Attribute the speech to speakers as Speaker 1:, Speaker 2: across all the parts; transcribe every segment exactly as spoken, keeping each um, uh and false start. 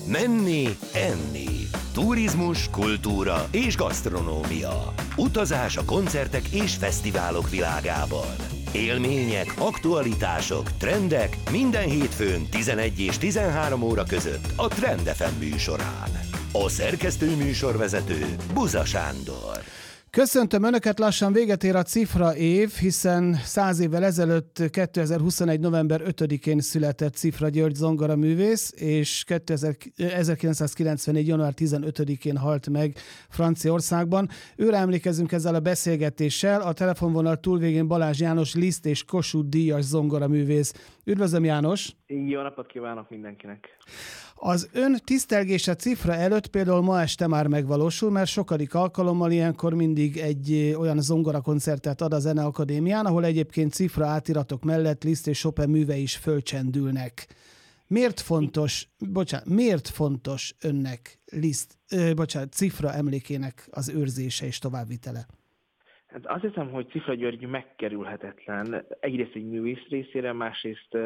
Speaker 1: Menni, enni. Turizmus, kultúra és gasztronómia. Utazás a koncertek és fesztiválok világában. Élmények, aktualitások, trendek minden hétfőn tizenegy és tizenhárom óra között a Trend ef em műsorán. A szerkesztő műsorvezető Buza Sándor.
Speaker 2: Köszöntöm Önöket, lassan véget ér a Cifra év, hiszen száz évvel ezelőtt kétezer-huszonegy. november ötödikén született Cifra György zongoraművész, és ezerkilencszázkilencvennégy. január tizenötödikén halt meg Franciaországban. Őre emlékezünk ezzel a beszélgetéssel, a telefonvonal túlvégén Balázs János Liszt és Kossuth díjas zongoraművész. Üdvözlöm, János!
Speaker 3: Jó napot kívánok mindenkinek!
Speaker 2: Az ön tisztelgése Cifra előtt például ma este már megvalósul, mert sokadik alkalommal ilyenkor mindig egy olyan zongorakoncertet ad a Zeneakadémián, ahol egyébként Cifra átiratok mellett Liszt és Chopin művei is fölcsendülnek. Miért fontos, bocsánat, miért fontos önnek Liszt, ö, bocsánat, Cifra emlékének az őrzése és továbbvitele?
Speaker 3: Hát azt hiszem, hogy Cifra György megkerülhetetlen. Egyrészt egy művész részére, másrészt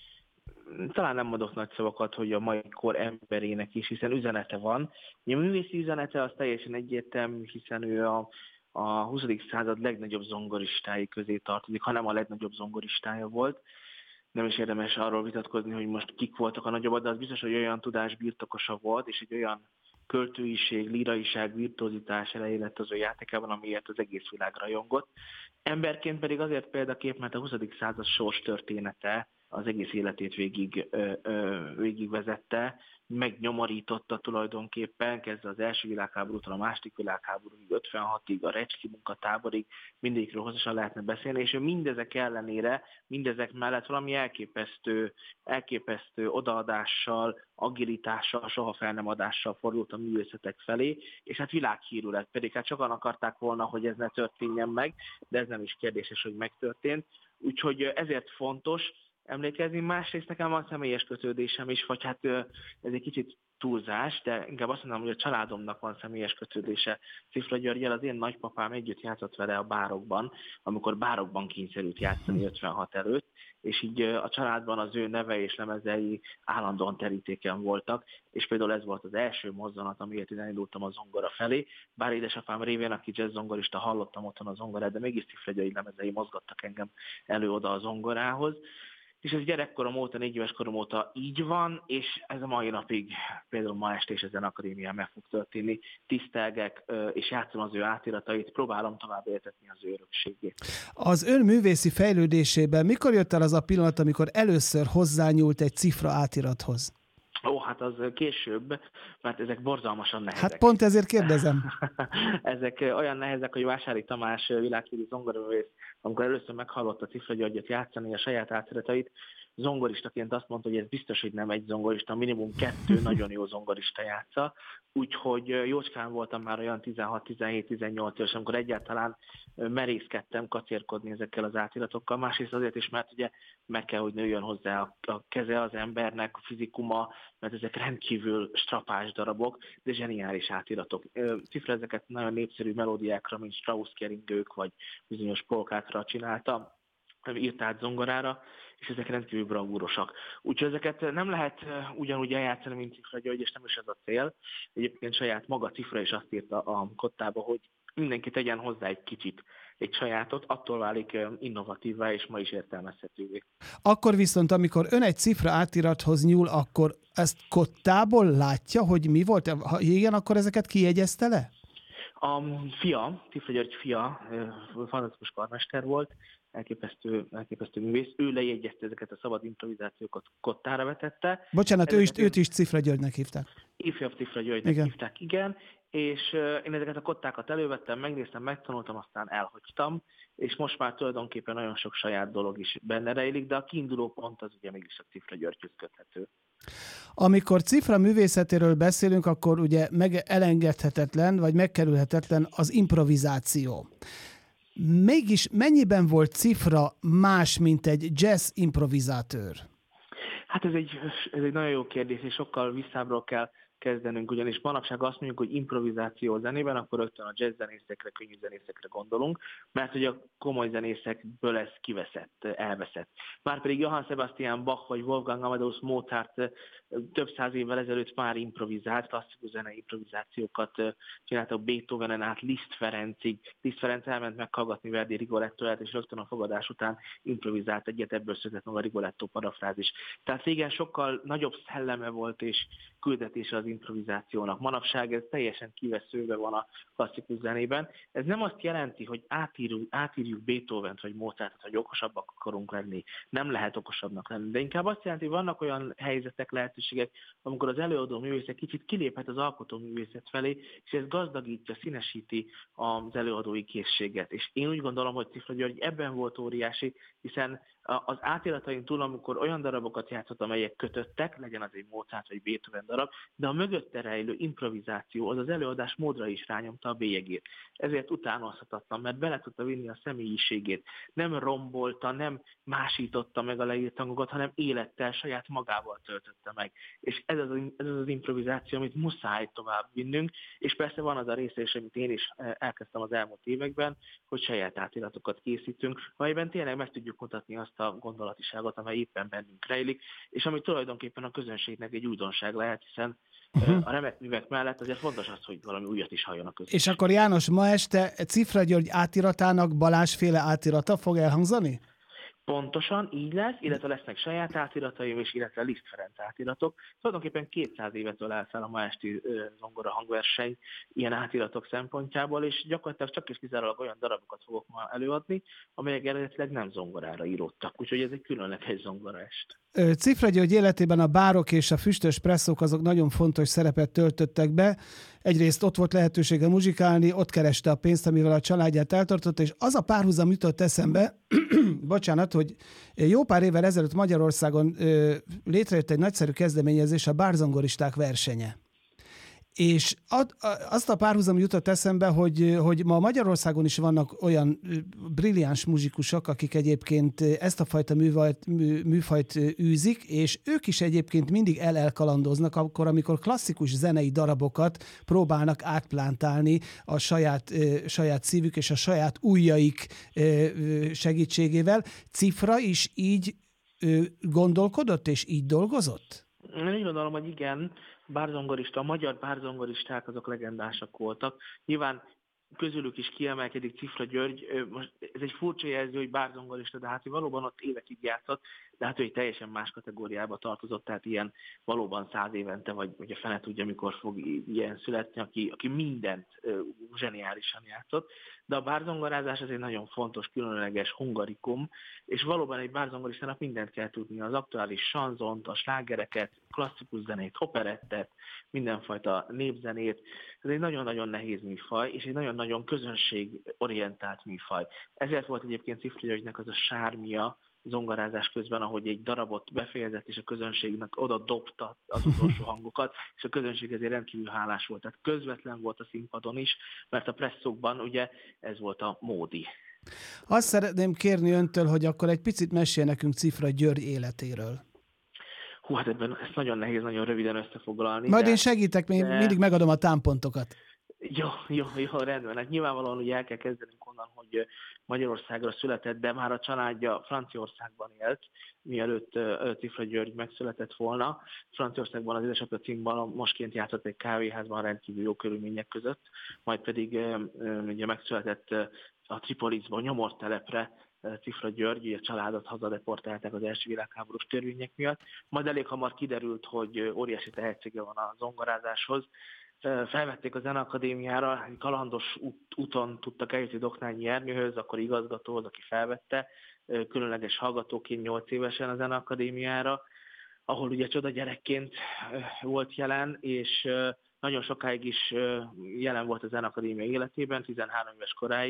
Speaker 3: talán nem mondok nagy szavakat, hogy a mai kor emberének is, hiszen üzenete van. A művészi üzenete az teljesen egyértelmű, hiszen ő a, a huszadik század legnagyobb zongoristái közé tartozik, hanem a legnagyobb zongoristája volt. Nem is érdemes arról vitatkozni, hogy most kik voltak a nagyobbak, de az biztos, hogy olyan tudás birtokosa volt, és egy olyan költőiség, líraiság, virtuozitás elejé lett az ő játékában, amiért az egész világ rajongott. Emberként pedig azért példakép, mert a huszadik század sors története az egész életét végig, ö, ö, végig vezette, megnyomorította tulajdonképpen, kezdve az első világháborútól a második világháborúig, ötvenhatig, a Recski munkatáborig, mindegyikről hosszasan lehetne beszélni, és ő mindezek ellenére, mindezek mellett valami elképesztő, elképesztő odaadással, agilitással, soha fel nem adással fordult a művészetek felé, és hát világhírű lett, pedig hát sokan akarták volna, hogy ez ne történjen meg, de ez nem is kérdéses, hogy megtörtént. Úgyhogy ezért fontos emlékezni, másrészt nekem van személyes kötődésem is, vagy hát ez egy kicsit túlzás, de inkább azt mondom, hogy a családomnak van személyes kötődése Cifra Györggyel. Az én nagypapám együtt játszott vele a bárokban, amikor bárokban kényszerült játszani ötvenhat előtt, és így a családban az ő neve és lemezei állandóan terítéken voltak, és például ez volt az első mozzanat, amiért én elindultam a zongora felé. Bár édesapám révén, aki jazz zongorista, hallottam otthon a zongorát, de mégis Cifra György lemezei mozgattak engem elő-oda a zongorához. És ez gyerekkorom óta, négy éves korom óta így van, és ez a mai napig, például ma este is a Zeneakadémián meg fog történni. Tisztelgek, és játszom az ő átiratait, próbálom tovább éltetni az ő örökségét.
Speaker 2: Az ön művészi fejlődésében mikor jött el az a pillanat, amikor először hozzányúlt egy Cifra átirathoz?
Speaker 3: Ó, hát az később, mert ezek borzalmasan nehezek.
Speaker 2: Hát pont ezért kérdezem.
Speaker 3: Ezek olyan nehezek, hogy Vásári Tamás világhírű zongoraművész, amikor először meghallotta Cifra Györgyöt játszani a saját átiratait, zongoristaként azt mondta, hogy ez biztos, hogy nem egy zongorista, minimum kettő nagyon jó zongorista játsza. Úgyhogy jócskán voltam már olyan tizenhat, tizenhét, tizennyolc éves, amikor egyáltalán merészkedtem kacérkodni ezekkel az átiratokkal. Másrészt azért is, mert ugye meg kell, hogy nőjön hozzá a, a keze az embernek, a fizikuma, mert ezek rendkívül strapás darabok, de zseniális átiratok. Cifra ezeket nagyon népszerű melódiákra, mint Strauss-keringők, vagy bizonyos polkákra csinálta, írt át zongorára, és ezek rendkívül bravúrosak. Úgyhogy ezeket nem lehet ugyanúgy eljátszani, mint Cifra György, és nem is ez a cél. Egyébként saját maga Cifra is azt írta a kottába, hogy mindenki tegyen hozzá egy kicsit, egy sajátot, attól válik innovatívvá, és ma is értelmezhetővé.
Speaker 2: Akkor viszont, amikor ön egy Cifra átirathoz nyúl, akkor ezt kottából látja, hogy mi volt? Ha igen, akkor ezeket kijegyezte le?
Speaker 3: A fia, Cifra György fia, fantasztikus karmester volt, elképesztő, elképesztő művész. Ő lejegyezte ezeket a szabad improvizációkat, kottára vetette.
Speaker 2: Bocsánat, ő is, őt is Cifra Györgynek hívták.
Speaker 3: Ifjabb Cifra Györgynek
Speaker 2: igen.
Speaker 3: hívták, igen. És én ezeket a kottákat elővettem, megnéztem, megtanultam, aztán elhagytam, és most már tulajdonképpen nagyon sok saját dolog is benne rejlik, de a kiinduló pont az ugye mégis a Cifra Györgyhöz köthető.
Speaker 2: Amikor Cifra művészetéről beszélünk, akkor ugye meg elengedhetetlen, vagy megkerülhetetlen az improvizáció. Mégis mennyiben volt Cifra más, mint egy jazz improvizátőr?
Speaker 3: Hát ez egy, ez egy nagyon jó kérdés, és sokkal visszábbról kell kezdenünk, ugyanis manapság azt mondjuk, hogy improvizáció a zenében, akkor rögtön a jazz zenészekre, könnyű zenészekre gondolunk, mert hogy a komoly zenészekből ez kiveszett, elveszett. Márpedig Johann Sebastian Bach vagy Wolfgang Amadeus Mozart több száz évvel ezelőtt már improvizált, klasszikus zenei improvizációkat csináltak Beethovenen át Liszt Ferencig. Liszt Ferenc elment meghallgatni Verdi Rigolettóját, és rögtön a fogadás után improvizált egyet, ebből született meg a Rigoletto parafrázis. Tehát régen sokkal nagyobb szelleme volt és küldetése az improvizációnak. Manapság ez teljesen kiveszőve van a klasszikus zenében. Ez nem azt jelenti, hogy átírjuk, átírjuk Beethovent vagy Mozartot, hogy okosabbak akarunk lenni. Nem lehet okosabbnak lenni. De inkább azt jelenti, hogy vannak olyan helyzetek, lehetőségek, amikor az előadó művészet kicsit kiléphet az alkotó művészet felé, és ez gazdagítja, színesíti az előadói készséget. És én úgy gondolom, hogy Cifra György ebben volt óriási, hiszen az átiratain túl, amikor olyan darabokat játszott, amelyek kötöttek, legyen az egy Mozart vagy Beethoven darab, de a mögötte rejlő improvizáció az az előadás módra is rányomta a bélyegét. Ezért utánozhatatlan, mert bele tudta vinni a személyiségét. Nem rombolta, nem másította meg a leírt hangokat, hanem élettel, saját magával töltötte meg. És ez az, ez az az improvizáció, amit muszáj tovább vinnünk, és persze van az a része is, amit én is elkezdtem az elmúlt években, hogy saját átiratokat készítünk, amelyben tényleg meg tudjuk mutatni azt a gondolatiságot, amely éppen bennünk rejlik, és ami tulajdonképpen a közönségnek egy újdonság lehet, hiszen uh-huh. a remek művek mellett azért fontos az, hogy valami újat is halljon a közönség.
Speaker 2: És akkor János, ma este Cifra György átiratának Balázsféle átirata fog elhangzani?
Speaker 3: Pontosan így lesz, illetve lesznek saját átirataim, és illetve Liszt Ferenc átiratok. Tulajdonképpen kétszáz évet ölel fel a ma esti zongora hangverseny ilyen átiratok szempontjából, és gyakorlatilag csak és kizárólag olyan darabokat fogok ma előadni, amelyek eredetileg nem zongorára íródtak. Úgyhogy ez egy különleges zongoraest.
Speaker 2: Cifra György életében a bárok és a füstös presszók azok nagyon fontos szerepet töltöttek be. Egyrészt ott volt lehetősége muzsikálni, ott kereste a pénzt, amivel a családját eltartotta, és az a párhuzam jutott eszembe, bocsánat, hogy jó pár évvel ezelőtt Magyarországon ö, létrejött egy nagyszerű kezdeményezés, a bárzongoristák versenye. És ad, azt a párhuzam jutott eszembe, hogy, hogy ma Magyarországon is vannak olyan brilliáns muzsikusok, akik egyébként ezt a fajta műfajt, mű, műfajt űzik, és ők is egyébként mindig el-elkalandoznak, akkor, amikor klasszikus zenei darabokat próbálnak átplántálni a saját, saját szívük és a saját ujjaik segítségével. Cifra is így gondolkodott és így dolgozott?
Speaker 3: Én úgy gondolom, hogy igen. Bárzongorista, a magyar bárzongoristák azok legendásak voltak. Nyilván közülük is kiemelkedik Cifra György. Most ez egy furcsa jelző, hogy bárzongorista, de hát ő valóban ott évekig játszott, de hát ő egy teljesen más kategóriába tartozott, tehát ilyen valóban száz évente, vagy ugye fene tudja, mikor fog ilyen születni, aki, aki mindent uh, zseniálisan játszott. De a bárzongorázás az egy nagyon fontos, különleges hungarikum, és valóban egy bárzongoristának mindent kell tudni, az aktuális sanzont, a slágereket, klasszikus zenét, operettet, mindenfajta népzenét. Ez egy nagyon-nagyon nehéz műfaj, és egy nagyon-nagyon közönségorientált műfaj. Ezért volt egyébként Cifra Györgynek az a sármia zongorázás közben, ahogy egy darabot befejezett, és a közönségnek oda dobta az utolsó hangokat, és a közönség ezért rendkívül hálás volt. Tehát közvetlen volt a színpadon is, mert a presszókban ugye ez volt a módi.
Speaker 2: Azt szeretném kérni öntől, hogy akkor egy picit mesél nekünk Cifra György életéről.
Speaker 3: Hú, hát ebben ezt nagyon nehéz, nagyon röviden összefoglalni.
Speaker 2: Majd
Speaker 3: de,
Speaker 2: én segítek, de... mindig megadom a támpontokat.
Speaker 3: Jó, jó, jó, rendben. Hát nyilvánvalóan ugye el kell kezdenünk onnan, hogy Magyarországra született, de már a családja Franciaországban élt, mielőtt Cifra György megszületett volna. Franciaországban az édesapja címban mostként játszott egy kávéházban rendkívül jó körülmények között, majd pedig ugye megszületett a Tripolisban, nyomortelepre Cifra György, a családot hazadeportálták az első világháborús törvények miatt. Majd elég hamar kiderült, hogy óriási tehetsége van a zongorázáshoz. Felvették a Zeneakadémiára, egy kalandos út, úton tudtak eljutni Doknányi Ernőhöz, akkor igazgatóhoz, aki felvette, különleges hallgatóként nyolc évesen a Zeneakadémiára, ahol ugye csoda gyerekként volt jelen, és nagyon sokáig is jelen volt a Zeneakadémia életében, tizenhárom éves koráig,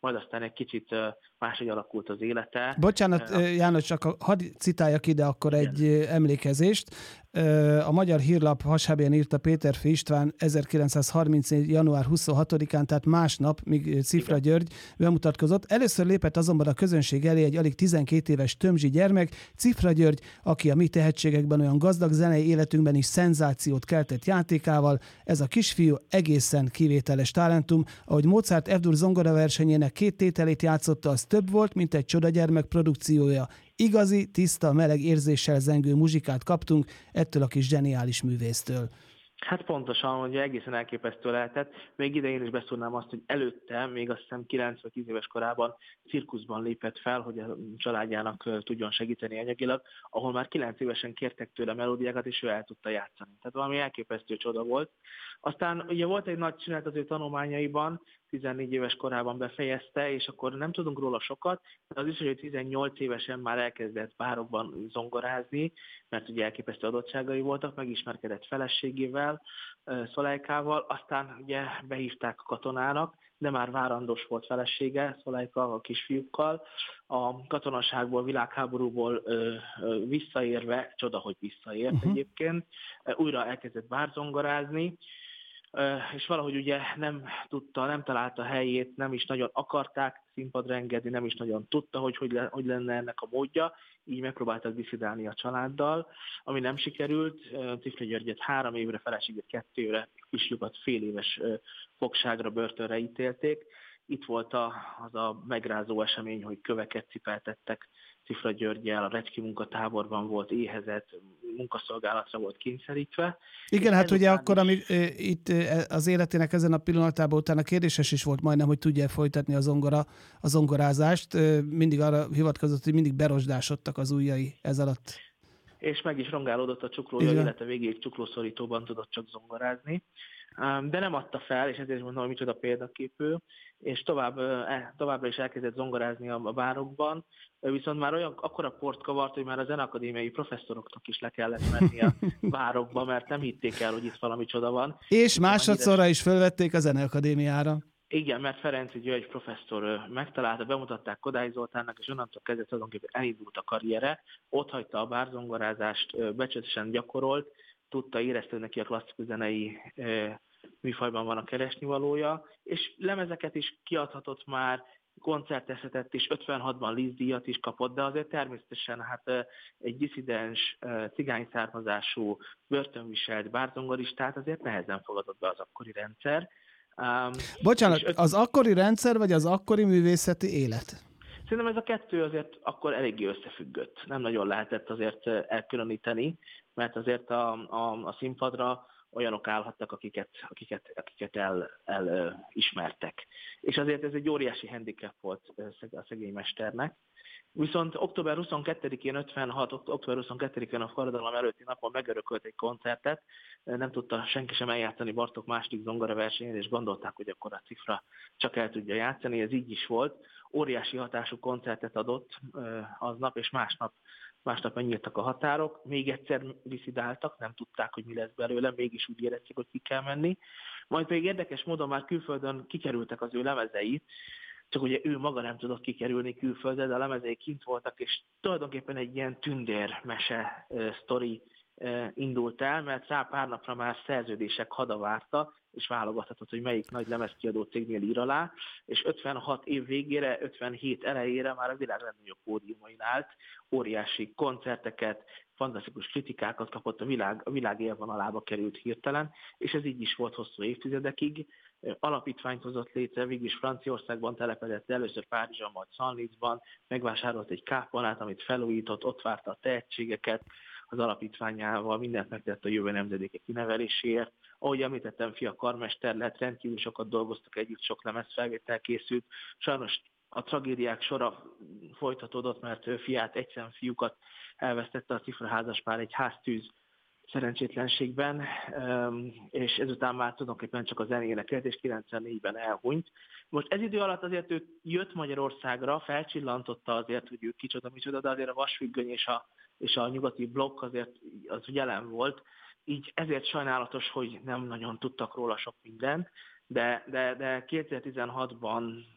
Speaker 3: majd aztán egy kicsit máshogy alakult az élete.
Speaker 2: Bocsánat, János, csak hadd citáljak ide akkor egy Igen. emlékezést. A Magyar Hírlap hasábján írta Péterfi István ezerkilencszázharmincnégy. január huszonhatodikán, tehát másnap, míg Cifra Igen. György bemutatkozott. Először lépett azonban a közönség elé egy alig tizenkét éves tömzsi gyermek, Cifra György, aki a mi tehetségekben olyan gazdag zenei életünkben is szenzációt keltett játékával. Ez a kisfiú egészen kivételes talentum. Ahogy Mozart F-dur zongoraversenyének két tételét játszotta, az több volt, mint egy csodagyermek produkciója. Igazi, tiszta, meleg érzéssel zengő muzsikát kaptunk ettől a kis zseniális művésztől.
Speaker 3: Hát pontosan, hogy egészen elképesztő lehetett. Még idején is beszúrnám azt, hogy előtte, még azt hiszem kilenc vagy tíz éves korában cirkuszban lépett fel, hogy a családjának tudjon segíteni anyagilag, ahol már kilenc évesen kértek tőle melódiákat, és ő el tudta játszani. Tehát valami elképesztő csoda volt. Aztán ugye volt egy nagy csinálat az ő tanulmányaiban, tizennégy éves korában befejezte, és akkor nem tudunk róla sokat, de az is, hogy tizennyolc évesen már elkezdett párokban zongorázni, mert ugye elképesztő adottságai voltak, megismerkedett feleségével, Szolejkával, aztán ugye behívták a katonának, de már várandós volt felesége, Szolejka a kisfiúkkal. A katonaságból, világháborúból ö, ö, visszaérve, csoda, hogy visszaért uh-huh. egyébként, újra elkezdett bárzongorázni, és valahogy ugye nem tudta, nem találta helyét, nem is nagyon akarták színpadra engedni, nem is nagyon tudta, hogy hogy, le, hogy lenne ennek a módja, így megpróbáltak diszidálni a családdal, ami nem sikerült. Cifra Györgyet három évre, feleségét kettő évre, kisfiúkat fél éves fogságra, börtönre ítélték. Itt volt a, az a megrázó esemény, hogy köveket cipeltettek Cifra Györggyel, a Recski munkatáborban volt éhezett, munkaszolgálatra volt kényszerítve.
Speaker 2: Igen, hát ugye akkor, ami e, itt e, az életének ezen a pillanatában utána kérdéses is volt majdnem, hogy tudja folytatni a, zongora, a zongorázást. E, mindig arra hivatkozott, hogy mindig berosdásodtak az ujjai ez alatt.
Speaker 3: És meg is rongálódott a csuklója,
Speaker 2: Igen.
Speaker 3: Élete végéig csuklószorítóban tudott csak zongorázni. De nem adta fel, és ezért is mondom, hogy micsoda példaképű, és tovább, továbbra is elkezdett zongorázni a bárokban, viszont már olyan akkora port kavart, hogy már a zeneakadémiai professzoroknak is le kellett menni a bárokba, mert nem hitték el, hogy itt valami csoda van.
Speaker 2: És másodszorra is felvették a zeneakadémiára.
Speaker 3: Igen, mert Ferenczy György professzor megtalálta, bemutatták Kodály Zoltánnak, és onnantól kezdve tulajdonképpen elindult a karriere, ott hagyta a bárzongorázást, becsületesen gyakorolt, tudta, érezte, hogy neki a klasszikus zenei e, műfajban van a keresnivalója, és lemezeket is kiadhatott már, koncertezhetett, és ötvenhatban Liszt-díjat is kapott, de azért természetesen hát egy diszidens, cigány származású, börtönviselt bárzongoristát azért nehezen fogadott be az akkori rendszer. Um,
Speaker 2: Bocsánat, öt... az akkori rendszer, vagy az akkori művészeti élet?
Speaker 3: Szerintem ez a kettő azért akkor eléggé összefüggött. Nem nagyon lehetett azért elkülöníteni, mert azért a, a, a színpadra olyanok állhattak, akiket, akiket, akiket el, el ismertek. És azért ez egy óriási handicap volt a szegény mesternek. Viszont október huszonkettedikén ötvenhat, október huszonkettedikén a forradalom előtti napon megörökölt egy koncertet, nem tudta senki sem eljátszani Bartók második zongoraversenyén, és gondolták, hogy akkor a Cifra csak el tudja játszani, ez így is volt. Óriási hatású koncertet adott aznap, és másnap, másnap megnyíltak a határok, még egyszer diszidáltak, nem tudták, hogy mi lesz belőle, mégis úgy érezték, hogy ki kell menni. Majd pedig érdekes módon már külföldön kikerültek az ő lemezei, csak ugye ő maga nem tudott kikerülni külföldre, de a lemezei kint voltak, és tulajdonképpen egy ilyen tündérmese uh, sztori uh, indult el, mert rá pár napra már szerződések hada várta, és válogathatott, hogy melyik nagy lemezkiadó cégnél ír alá, és ötvenhat év végére, ötvenhét elejére már a világ legnagyobb pódiumain állt, óriási koncerteket, fantasztikus kritikákat kapott, a világ, a világ élvonalába került hirtelen, és ez így is volt hosszú évtizedekig. Alapítványt hozott létre, végül is Franciaországban telepedett, először Párizsban, majd Senlisban, megvásárolt egy kápolnát, amit felújított, ott várta a tehetségeket, az alapítványával mindent megtett a jövő nemzedéke kineveléséért. Ahogy említettem, fia karmester lett, rendkívül sokat dolgoztak együtt, sok lemezfelvétel készült. Sajnos a tragédiák sora folytatódott, mert ő fiát, egyszem fiúkat elvesztette a Cifra házaspár egy háztűz szerencsétlenségben, és ezután már tulajdonképpen csak a zenének élt, és kilencvennégyben elhunyt. Most ez idő alatt azért ő jött Magyarországra, felcsillantotta azért, hogy ő kicsoda, micsoda, de azért a vasfüggöny és a, és a nyugati blokk azért az jelen volt, így ezért sajnálatos, hogy nem nagyon tudtak róla sok mindent, de, de, de kétezer-tizenhatban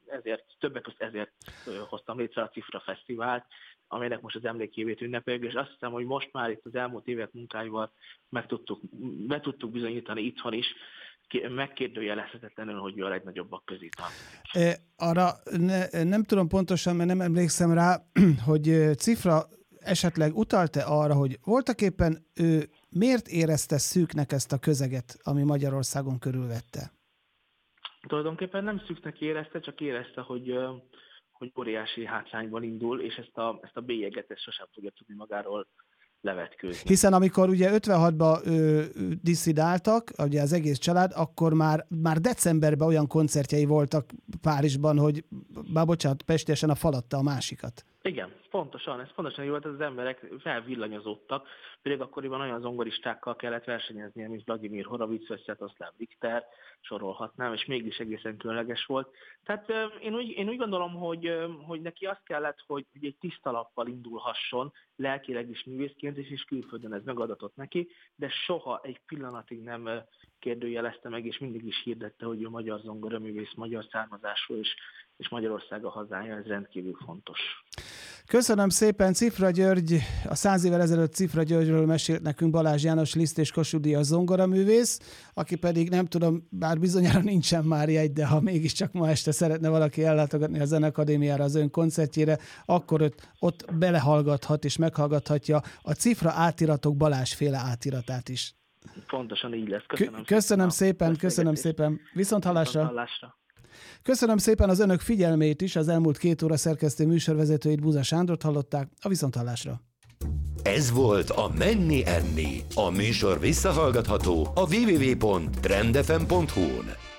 Speaker 3: ezért, többek között ezért hoztam létre a Cifra Fesztivált, amelynek most az emlékévét ünnepeljük, és azt hiszem, hogy most már itt az elmúlt évek munkáival meg tudtuk, be tudtuk bizonyítani itthon is, megkérdőjelezhetetlenül, hogy ő a legnagyobbak közé tartozik.
Speaker 2: Arra ne, nem tudom pontosan, mert nem emlékszem rá, hogy Cifra esetleg utalt-e arra, hogy voltaképpen ő miért érezte szűknek ezt a közeget, ami Magyarországon körülvette?
Speaker 3: Tulajdonképpen nem szűknek érezte, csak érezte, hogy, hogy óriási hátrányban indul, és ezt a, ezt a bélyeget ezt sosem fogja tudni magáról levetkőzni.
Speaker 2: Hiszen amikor ugye ötvenhatban ö, disszidáltak, ugye az egész család, akkor már, már decemberben olyan koncertjei voltak Párizsban, hogy bár bocsánat, pestésen a falatta a másikat.
Speaker 3: Igen, pontosan, ez pontosan így volt, az emberek felvillanyozódtak, pedig akkoriban olyan zongoristákkal kellett versenyezni, mint Vladimir Horowitz vagy Sviatoslav Richter, sorolhatnám, és mégis egészen különleges volt. Tehát én úgy, én úgy gondolom, hogy, hogy neki azt kellett, hogy egy tiszta lappal indulhasson, lelkileg is művészként, és is külföldön ez megadatott neki, de soha egy pillanatig nem kérdőjelezte meg, és mindig is hirdette, hogy ő magyar zongoraművész, magyar származású, és, és Magyarország a hazája, ez rendkívül fontos.
Speaker 2: Köszönöm szépen, Cifra György, a száz évvel ezelőtt Cifra Györgyről mesélt nekünk Balázs János Liszt és Kossuth Díjas zongoraművész, aki pedig nem tudom, bár bizonyára nincsen már jegy, de ha mégiscsak ma este szeretne valaki ellátogatni a Zeneakadémiára az ön koncertjére, akkor ott, ott belehallgathat és meghallgathatja a Cifra átiratok Balázs-féle átiratát is.
Speaker 3: Pontosan így lesz. Köszönöm,
Speaker 2: köszönöm
Speaker 3: szépen,
Speaker 2: szépen, köszönöm szépen. Viszont hallásra.
Speaker 3: Viszont hallásra.
Speaker 2: Köszönöm szépen az önök figyelmét is, az elmúlt két óra szerkesztő műsorvezetőit, Buza Sándort hallották, a viszonthallásra.
Speaker 1: Ez volt a Menni Enni. A műsor visszahallgatható a double-u double-u double-u pont trend f m pont hu-n.